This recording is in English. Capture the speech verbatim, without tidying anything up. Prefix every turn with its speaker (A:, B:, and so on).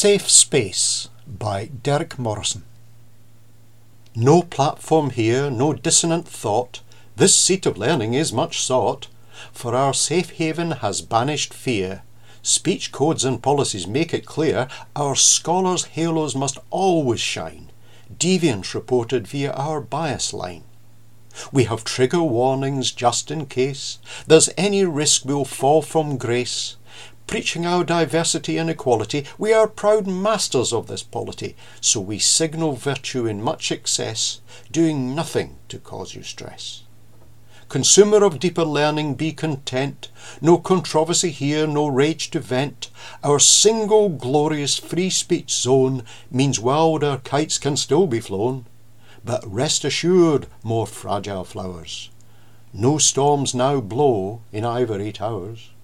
A: Safe Space by Derek Morrison. No platform here, no dissonant thought, this seat of learning is much sought, for our safe haven has banished fear. Speech codes and policies make it clear, our scholars' halos must always shine, deviance reported via our bias line. We have trigger warnings just in case there's any risk we'll fall from grace. Preaching our diversity and equality, we are proud masters of this polity, so we signal virtue in much excess, doing nothing to cause you stress. Consumer of deeper learning, be content, no controversy here, no rage to vent. Our single glorious free speech zone means wilder kites can still be flown. But rest assured, more fragile flowers, no storms now blow in ivory towers.